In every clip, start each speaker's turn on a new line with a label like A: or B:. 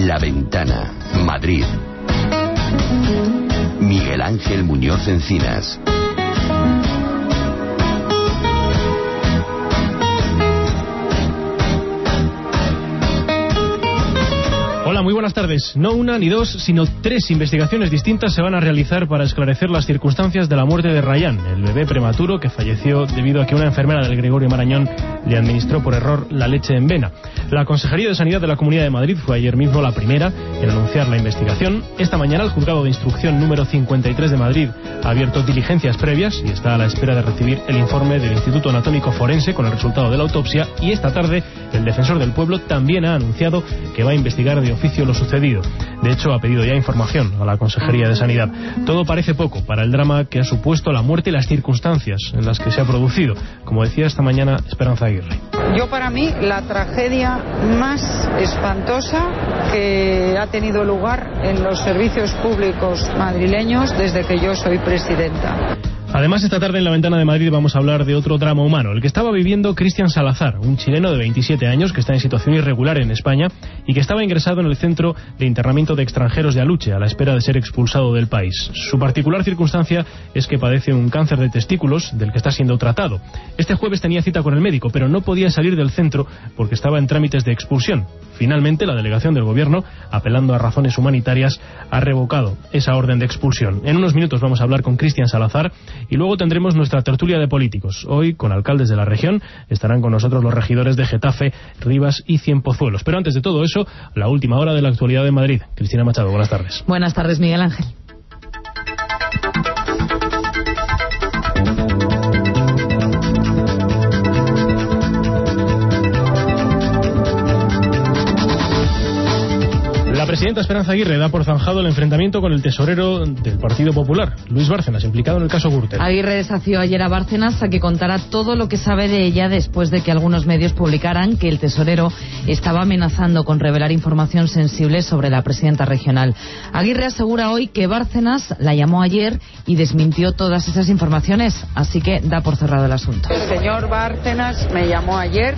A: La Ventana, Madrid. Miguel Ángel Muñoz Encinas.
B: Hola, muy buenas tardes. No una ni dos, sino 3 investigaciones distintas se van a realizar para esclarecer las circunstancias de la muerte de Rayán, el bebé prematuro que falleció debido a que una enfermera del Gregorio Marañón le administró por error la leche en vena. La Consejería de Sanidad de la Comunidad de Madrid fue ayer mismo la primera en anunciar la investigación. Esta mañana el Juzgado de Instrucción número 53 de Madrid ha abierto diligencias previas y está a la espera de recibir el informe del Instituto Anatómico Forense con el resultado de la autopsia, y esta tarde el Defensor del Pueblo también ha anunciado que va a investigar de oficio lo sucedido. De hecho, ha pedido ya información a la Consejería de Sanidad. Todo parece poco para el drama que ha supuesto la muerte y las circunstancias en las que se ha producido, como decía esta mañana Esperanza Aguirre.
C: Yo, para mí, la tragedia más espantosa que ha tenido lugar en los servicios públicos madrileños desde que yo soy presidenta.
B: Además, esta tarde en La Ventana de Madrid vamos a hablar de otro drama humano, el que estaba viviendo Cristian Salazar, un chileno de 27 años que está en situación irregular en España y que estaba ingresado en el Centro de Internamiento de Extranjeros de Aluche a la espera de ser expulsado del país. Su particular circunstancia es que padece un cáncer de testículos del que está siendo tratado. Este jueves tenía cita con el médico, pero no podía salir del centro porque estaba en trámites de expulsión. Finalmente, la delegación del Gobierno, apelando a razones humanitarias, ha revocado esa orden de expulsión. En unos minutos vamos a hablar con Cristian Salazar y luego tendremos nuestra tertulia de políticos. Hoy, con alcaldes de la región, estarán con nosotros los regidores de Getafe, Rivas y Cienpozuelos. Pero antes de todo eso, la última hora de la actualidad de Madrid. Cristina Machado, buenas tardes.
D: Buenas tardes, Miguel Ángel.
B: La presidenta Esperanza Aguirre da por zanjado el enfrentamiento con el tesorero del Partido Popular, Luis Bárcenas, implicado en el caso Gürtel.
D: Aguirre desafió ayer a Bárcenas a que contara todo lo que sabe de ella después de que algunos medios publicaran que el tesorero estaba amenazando con revelar información sensible sobre la presidenta regional. Aguirre asegura hoy que Bárcenas la llamó ayer y desmintió todas esas informaciones, así que da por cerrado el asunto.
C: El señor Bárcenas me llamó ayer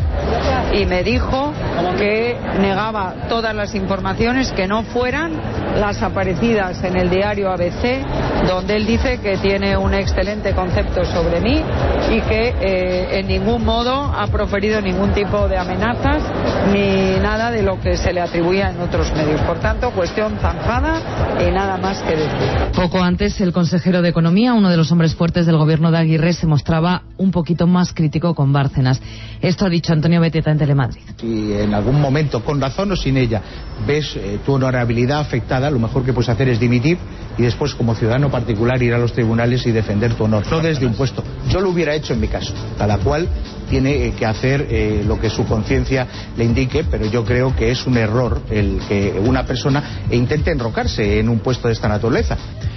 C: y me dijo que negaba todas las informaciones que no fueran las aparecidas en el diario ABC, donde él dice que tiene un excelente concepto sobre mí y que en ningún modo ha proferido ningún tipo de amenazas ni nada de lo que se le atribuía en otros medios. Por tanto, cuestión zanjada y nada más que decir.
D: Poco antes, el consejero de Economía, uno de los hombres fuertes del gobierno de Aguirre, se mostraba un poquito más crítico con Bárcenas. Esto ha dicho Antonio Beteta en Telemadrid.
E: Si en algún momento, con razón o sin ella, ves tu honorabilidad afectada, lo mejor que puedes hacer es dimitir y después, como ciudadano particular, ir a los tribunales y defender tu honor, no desde un puesto. Yo lo hubiera hecho en mi caso. Cada cual tiene que hacer lo que su conciencia le indique, pero yo creo que es un error el que una persona intente enrocarse en un puesto de esta naturaleza.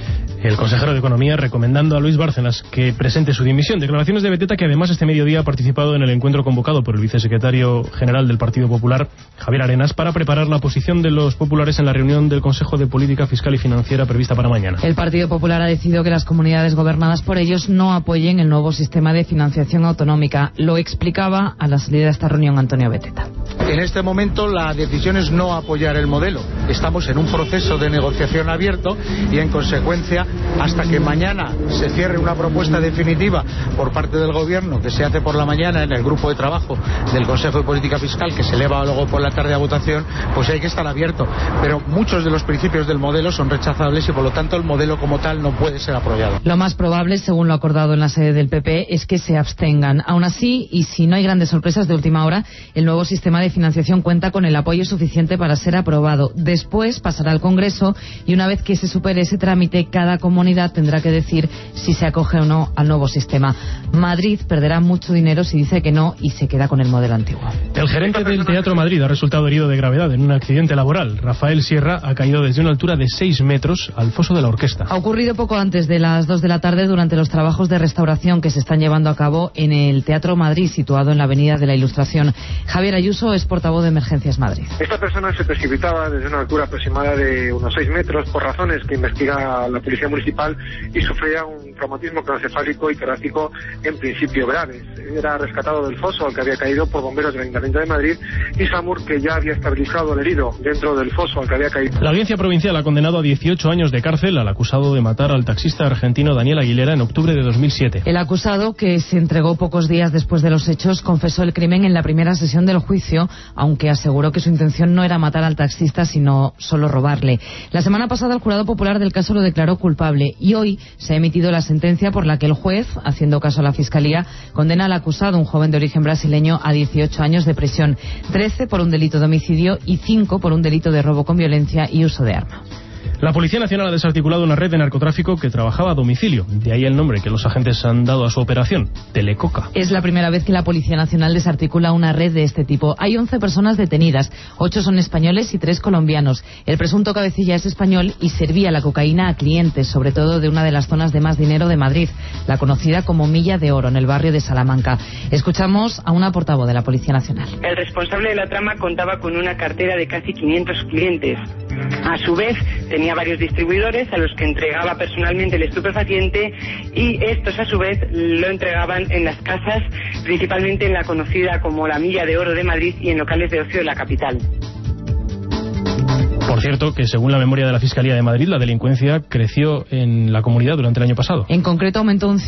B: El consejero de Economía recomendando a Luis Bárcenas que presente su dimisión. Declaraciones de Beteta, que además este mediodía ha participado en el encuentro convocado por el vicesecretario general del Partido Popular, Javier Arenas, para preparar la posición de los populares en la reunión del Consejo de Política Fiscal y Financiera prevista para mañana.
D: El Partido Popular ha decidido que las comunidades gobernadas por ellos no apoyen el nuevo sistema de financiación autonómica. Lo explicaba a la salida de esta reunión Antonio Beteta.
E: En este momento la decisión es no apoyar el modelo. Estamos en un proceso de negociación abierto y, en consecuencia, hasta que mañana se cierre una propuesta definitiva por parte del Gobierno, que se hace por la mañana en el grupo de trabajo del Consejo de Política Fiscal, que se eleva luego por la tarde a votación, pues hay que estar abierto. Pero muchos de los principios del modelo son rechazables y, por lo tanto, el modelo como tal no puede ser apoyado.
D: Lo más probable, según lo acordado en la sede del PP, es que se abstengan. Aún así, y si no hay grandes sorpresas de última hora, el nuevo sistema de financiación cuenta con el apoyo suficiente para ser aprobado. Después pasará al Congreso y, una vez que se supere ese trámite, cada comunidad tendrá que decir si se acoge o no al nuevo sistema. Madrid perderá mucho dinero si dice que no y se queda con el modelo antiguo.
B: El gerente del Teatro Madrid ha resultado herido de gravedad en un accidente laboral. Rafael Sierra ha caído desde una altura de 6 metros al foso de la orquesta.
D: Ha ocurrido poco antes de las 2 de la tarde durante los trabajos de restauración que se están llevando a cabo en el Teatro Madrid, situado en la Avenida de la Ilustración. Javier Ayuso es es portavoz de Emergencias Madrid.
F: Esta persona se precipitaba desde una altura aproximada de unos 6 metros por razones que investiga la Policía Municipal y sufría un traumatismo craneoencefálico y torácico en principio graves. Era rescatado del foso al que había caído por bomberos del Ayuntamiento de Madrid y SAMUR, que ya había estabilizado al herido dentro del foso al que había caído.
B: La Audiencia Provincial ha condenado a 18 años de cárcel al acusado de matar al taxista argentino Daniel Aguilera en octubre de 2007.
D: El acusado, que se entregó pocos días después de los hechos, confesó el crimen en la primera sesión del juicio, aunque aseguró que su intención no era matar al taxista, sino solo robarle. La semana pasada el jurado popular del caso lo declaró culpable y hoy se ha emitido la sentencia por la que el juez, haciendo caso a la Fiscalía, condena al acusado, un joven de origen brasileño, a 18 años de prisión, 13 por un delito de homicidio y 5 por un delito de robo con violencia y uso de arma.
B: La Policía Nacional ha desarticulado una red de narcotráfico que trabajaba a domicilio. De ahí el nombre que los agentes han dado a su operación, Telecoca.
D: Es la primera vez que la Policía Nacional desarticula una red de este tipo. Hay 11 personas detenidas, 8 son españoles y 3 colombianos. El presunto cabecilla es español y servía la cocaína a clientes, sobre todo de una de las zonas de más dinero de Madrid, la conocida como Milla de Oro, en el barrio de Salamanca. Escuchamos a una portavoz de la Policía Nacional.
G: El responsable de la trama contaba con una cartera de casi 500 clientes. A su vez, tenía varios distribuidores a los que entregaba personalmente el estupefaciente y estos a su vez lo entregaban en las casas, principalmente en la conocida como la Milla de Oro de Madrid y en locales de ocio de la capital.
B: Por cierto, que según la memoria de la Fiscalía de Madrid, la delincuencia creció en la comunidad durante el año pasado.
D: En concreto, aumentó un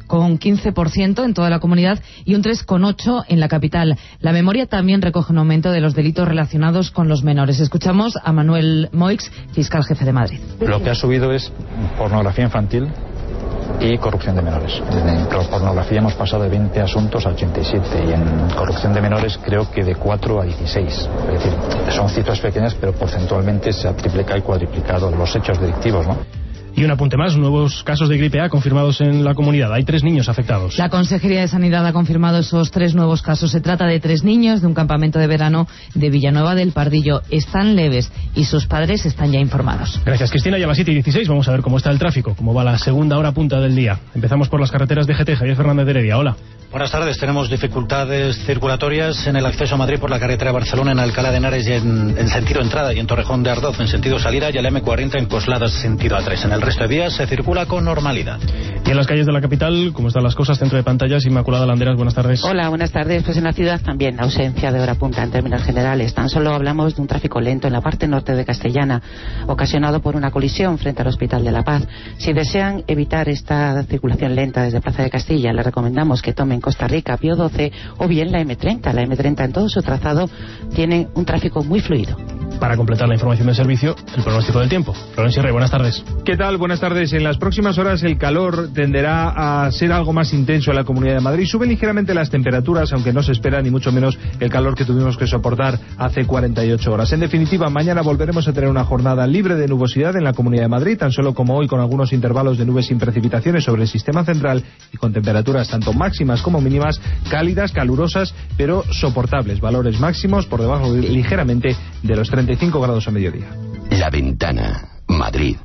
D: 5,15% en toda la comunidad y un 3,8% en la capital. La memoria también recoge un aumento de los delitos relacionados con los menores. Escuchamos a Manuel Moix, fiscal jefe de Madrid.
H: Lo que ha subido es pornografía infantil y corrupción de menores. En pornografía hemos pasado de 20 asuntos a 87 y en corrupción de menores creo que de 4 a 16. Es decir, son cifras pequeñas, pero porcentualmente se ha triplicado y cuadriplicado los hechos delictivos, ¿no?
B: Y un apunte más, nuevos casos de gripe A confirmados en la comunidad. Hay 3 niños afectados.
D: La Consejería de Sanidad ha confirmado esos 3 nuevos casos. Se trata de 3 niños de un campamento de verano de Villanueva del Pardillo. Están leves y sus padres están ya informados.
B: Gracias, Cristina. Ya a las 7:16 vamos a ver cómo está el tráfico, cómo va la segunda hora punta del día. Empezamos por las carreteras de GT. Javier Fernández de Heredia, hola.
I: Buenas tardes. Tenemos dificultades circulatorias en el acceso a Madrid por la carretera Barcelona, en Alcalá de Henares y en sentido entrada, y en Torrejón de Ardoz en sentido salida, y el M40 en Cosladas sentido A3. En el resto de vías se circula con normalidad.
B: Y en las calles de la capital, ¿cómo están las cosas? Centro de pantallas, Inmaculada Landeras, buenas tardes.
J: Hola, buenas tardes. Pues en la ciudad también ausencia de hora punta en términos generales. Tan solo hablamos de un tráfico lento en la parte norte de Castellana, ocasionado por una colisión frente al Hospital de la Paz. Si desean evitar esta circulación lenta desde Plaza de Castilla, les recomendamos que tomen Costa Rica, Pío 12 o bien la M30. La M30 en todo su trazado tiene un tráfico muy fluido.
B: Para completar la información del servicio, el pronóstico del tiempo. Florencio Rey, buenas tardes.
K: ¿Qué tal? Buenas tardes. En las próximas horas el calor tenderá a ser algo más intenso en la Comunidad de Madrid. Suben ligeramente las temperaturas, aunque no se espera ni mucho menos el calor que tuvimos que soportar hace 48 horas. En definitiva, mañana volveremos a tener una jornada libre de nubosidad en la Comunidad de Madrid, tan solo como hoy, con algunos intervalos de nubes sin precipitaciones sobre el sistema central y con temperaturas tanto máximas como mínimas cálidas, calurosas, pero soportables. Valores máximos por debajo ligeramente de los 35 grados a mediodía.
A: La Ventana, Madrid.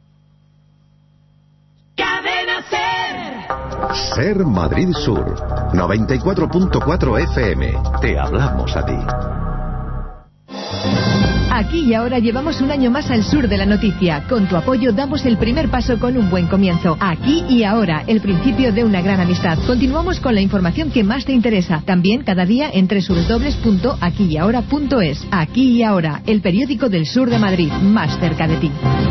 L: Ser Madrid Sur, 94.4 FM. Te hablamos a ti.
M: Aquí y ahora llevamos un año más al sur de la noticia. Con tu apoyo damos el primer paso con un buen comienzo. Aquí y ahora, el principio de una gran amistad. Continuamos con la información que más te interesa. También cada día en www.aquiyahora.es. Aquí y ahora, el periódico del sur de Madrid, más cerca de ti.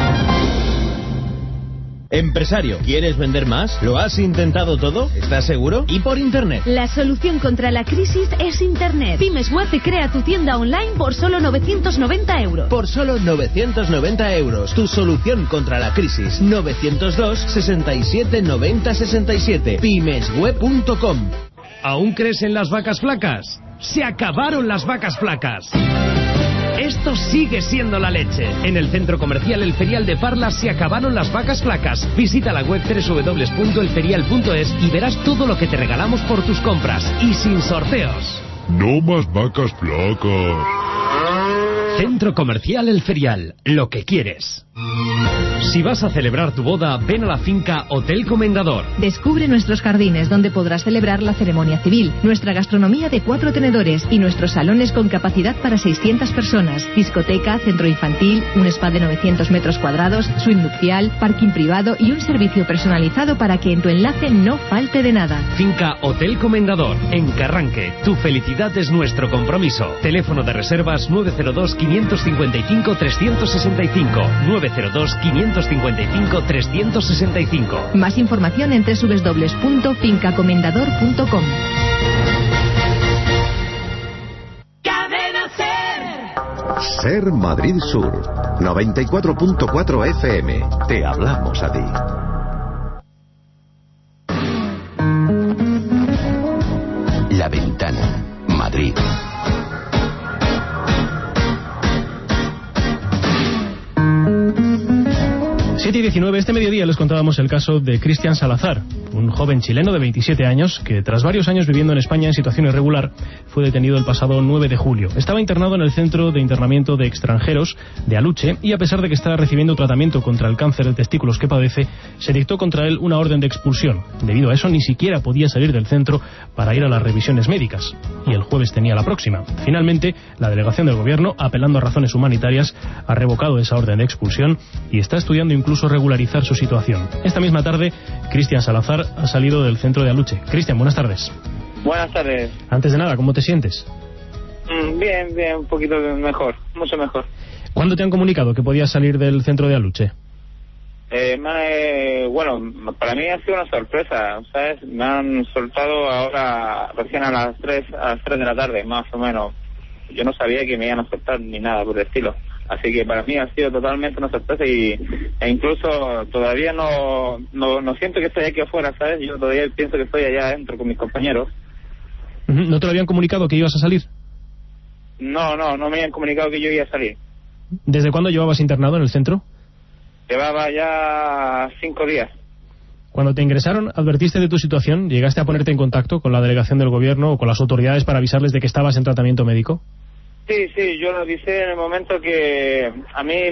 N: Empresario, ¿quieres vender más? ¿Lo has intentado todo? ¿Estás seguro? ¿Y por Internet?
O: La solución contra la crisis es Internet. Pymes Web te crea tu tienda online por solo 990 euros.
N: Por solo 990 euros. Tu solución contra la crisis. 902 67 90 67. Pymesweb.com.
P: ¿Aún crees en las vacas flacas? ¡Se acabaron las vacas flacas! Esto sigue siendo la leche. En el centro comercial El Ferial de Parlas se acabaron las vacas flacas. Visita la web www.elferial.es y verás todo lo que te regalamos por tus compras. Y sin sorteos.
Q: No más vacas flacas.
P: Centro comercial El Ferial. Lo que quieres. Si vas a celebrar tu boda, ven a la finca Hotel Comendador.
M: Descubre nuestros jardines donde podrás celebrar la ceremonia civil, nuestra gastronomía de 4 tenedores y nuestros salones con capacidad para 600 personas, discoteca, centro infantil, un spa de 900 metros cuadrados, suite nupcial, parking privado y un servicio personalizado para que en tu enlace no falte de nada.
P: Finca Hotel Comendador, en Carranque. Tu felicidad es nuestro compromiso. Teléfono de reservas 902-555-365. 902-555-365.
M: Más información en www.fincacomendador.com.
L: Ser Madrid Sur, 94.4 FM. Te hablamos a ti.
A: La Ventana, Madrid.
B: 7:19, este mediodía les contábamos el caso de Cristian Salazar, un joven chileno de 27 años que tras varios años viviendo en España en situación irregular fue detenido el pasado 9 de julio. Estaba internado en el Centro de Internamiento de Extranjeros de Aluche y a pesar de que estaba recibiendo tratamiento contra el cáncer de testículos que padece, se dictó contra él una orden de expulsión. Debido a eso ni siquiera podía salir del centro para ir a las revisiones médicas y el jueves tenía la próxima. Finalmente, la delegación del gobierno, apelando a razones humanitarias, ha revocado esa orden de expulsión y está estudiando incluso regularizar su situación. Esta misma tarde, Cristian Salazar ha salido del centro de Aluche. Cristian, buenas tardes.
Q: Buenas tardes.
B: Antes de nada, ¿cómo te sientes?
Q: Bien, un poquito mejor, mucho mejor.
B: ¿Cuándo te han comunicado que podías salir del centro de Aluche?
Q: Bueno, para mí ha sido una sorpresa, ¿sabes? Me han soltado ahora recién a las 3 de la tarde, más o menos. Yo no sabía que me iban a soltar ni nada por el estilo. Así que para mí ha sido totalmente una sorpresa e incluso todavía no siento que estoy aquí afuera, ¿sabes? Yo todavía pienso que estoy allá adentro con mis compañeros.
B: ¿No te lo habían comunicado que ibas a salir?
Q: No me habían comunicado que yo iba a salir.
B: ¿Desde cuándo llevabas internado en el centro?
Q: Llevaba ya 5 días.
B: Cuando te ingresaron, ¿advertiste de tu situación? ¿Llegaste a ponerte en contacto con la delegación del gobierno o con las autoridades para avisarles de que estabas en tratamiento médico?
Q: Sí, yo lo avisé en el momento que a mí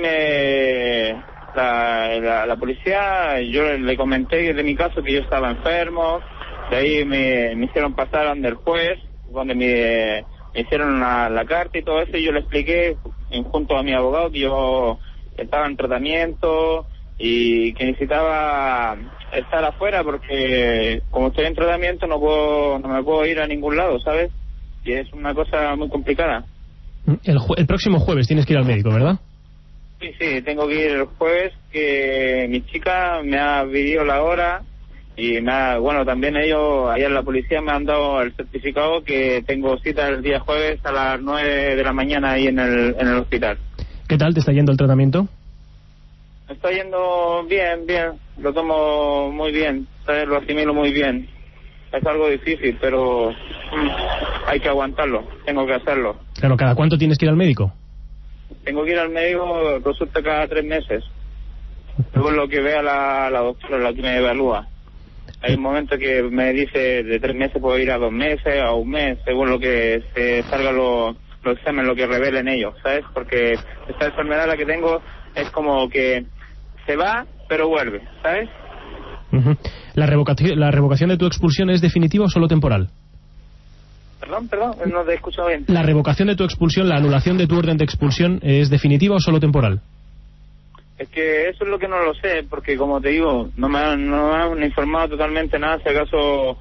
Q: la policía, yo le comenté de mi caso que yo estaba enfermo, de ahí me hicieron pasar ante el juez, donde me hicieron la carta y todo eso, y yo le expliqué junto a mi abogado que yo estaba en tratamiento y que necesitaba estar afuera porque como estoy en tratamiento no me puedo ir a ningún lado, ¿sabes? Y es una cosa muy complicada.
B: El próximo jueves tienes que ir al médico, ¿verdad?
Q: Sí, tengo que ir el jueves, que mi chica me ha pedido la hora y también ellos, allá en la policía me han dado el certificado que tengo cita el día jueves a las 9 de la mañana ahí en el hospital.
B: ¿Qué tal te está yendo el tratamiento?
Q: Me está yendo bien, lo tomo muy bien, ¿sabes? Lo asimilo muy bien. Es algo difícil, pero hay que aguantarlo, tengo que hacerlo.
B: Claro, ¿cada cuánto tienes que ir al médico?
Q: Tengo que ir al médico, consulta cada 3 meses. Según lo que vea la doctora, la que me evalúa. Hay un momento que me dice de 3 meses puedo ir a 2 meses, a 1 mes, según lo que se salga los exámenes, lo que revelen ellos, ¿sabes? Porque esta enfermedad la que tengo es como que se va, pero vuelve, ¿sabes?
B: Uh-huh. ¿La revocación de tu expulsión es definitiva o solo temporal?
Q: Perdón, no te he escuchado bien.
B: ¿La revocación de tu expulsión, la anulación de tu orden de expulsión es definitiva o solo temporal?
Q: Es que eso es lo que no lo sé, porque como te digo, no me han informado totalmente nada, si acaso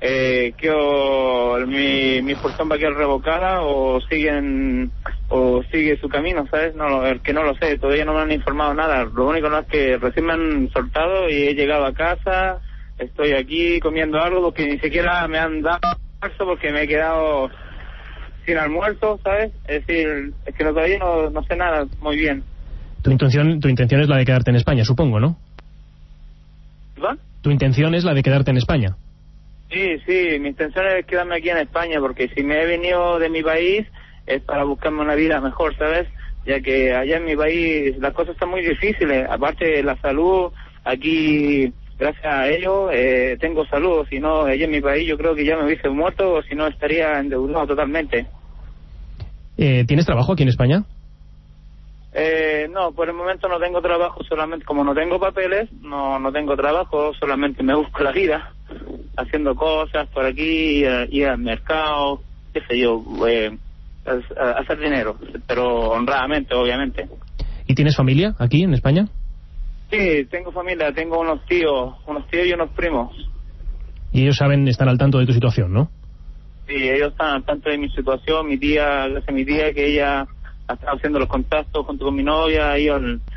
Q: mi expulsión va a quedar revocada o sigue su camino, ¿sabes? El que no lo sé, todavía no me han informado nada. Lo único no es que recién me han soltado y he llegado a casa, estoy aquí comiendo algo porque ni siquiera me han dado almuerzo porque me he quedado sin almuerzo, ¿sabes? Es decir, es que todavía no sé nada muy bien.
B: Tu intención es la de quedarte en España, supongo, ¿no?
Q: ¿Perdón?
B: Tu intención es la de quedarte en España.
Q: Sí, mi intención es quedarme aquí en España, porque si me he venido de mi país es para buscarme una vida mejor, ¿sabes? Ya que allá en mi país las cosas están muy difíciles, aparte de la salud, aquí gracias a ello tengo salud, si no, allá en mi país yo creo que ya me hubiese muerto, o si no estaría endeudado totalmente.
B: ¿Tienes trabajo aquí en España?
Q: No, por el momento no tengo trabajo, solamente como no tengo papeles, no tengo trabajo, solamente me busco la vida haciendo cosas por aquí, ir al mercado, qué sé yo, hacer dinero, pero honradamente, obviamente.
B: ¿Y tienes familia aquí en España?
Q: Sí, tengo familia, tengo unos tíos y unos primos.
B: Y ellos están al tanto de tu situación, ¿no?
Q: Sí, ellos están al tanto de mi situación, mi tía que ella ha estado haciendo los contactos junto con mi novia, y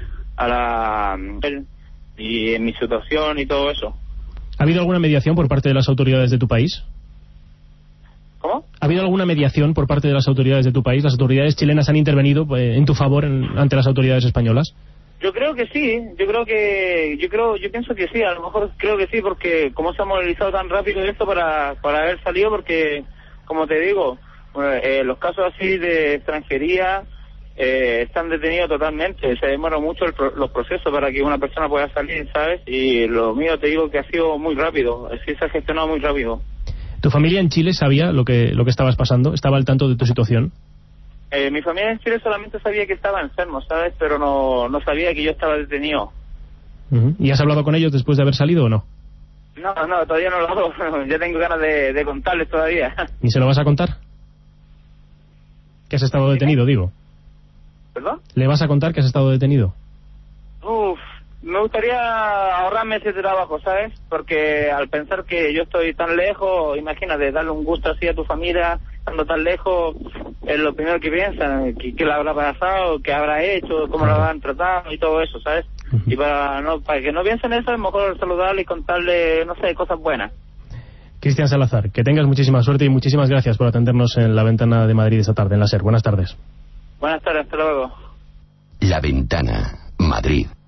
Q: en mi situación y todo eso.
B: ¿Ha habido alguna mediación por parte de las autoridades de tu país?
Q: ¿Cómo?
B: ¿Ha habido alguna mediación por parte de las autoridades de tu país? ¿Las autoridades chilenas han intervenido en tu favor ante las autoridades españolas?
Q: Yo creo que sí, yo pienso que sí, a lo mejor creo que sí, porque como se ha movilizado tan rápido esto para haber salido, porque, como te digo, los casos así de extranjería están detenidos totalmente, se demora mucho los procesos para que una persona pueda salir, ¿sabes? Y lo mío te digo que ha sido muy rápido, sí se ha gestionado muy rápido.
B: ¿Tu familia en Chile sabía lo que estabas pasando? ¿Estaba al tanto de tu situación?
Q: Mi familia en Chile solamente sabía que estaba enfermo, ¿sabes? Pero no sabía que yo estaba detenido.
B: ¿Y has hablado con ellos después de haber salido o no?
Q: No, todavía no lo hago. Ya tengo ganas de contarles todavía.
B: ¿Y se lo vas a contar? ¿Que has estado detenido, digo?
Q: ¿Perdón?
B: ¿Le vas a contar que has estado detenido?
Q: Me gustaría ahorrarme ese trabajo, ¿sabes? Porque al pensar que yo estoy tan lejos, imagínate, darle un gusto así a tu familia, estando tan lejos, es lo primero que piensan, qué le habrá pasado, qué habrá hecho, cómo lo habrán tratado y todo eso, ¿sabes? Y para que no piensen eso, es mejor saludarle y contarle, no sé, cosas buenas.
B: Cristian Salazar, que tengas muchísima suerte y muchísimas gracias por atendernos en La Ventana de Madrid esta tarde, en la SER. Buenas tardes.
Q: Buenas tardes, hasta luego.
A: La Ventana, Madrid.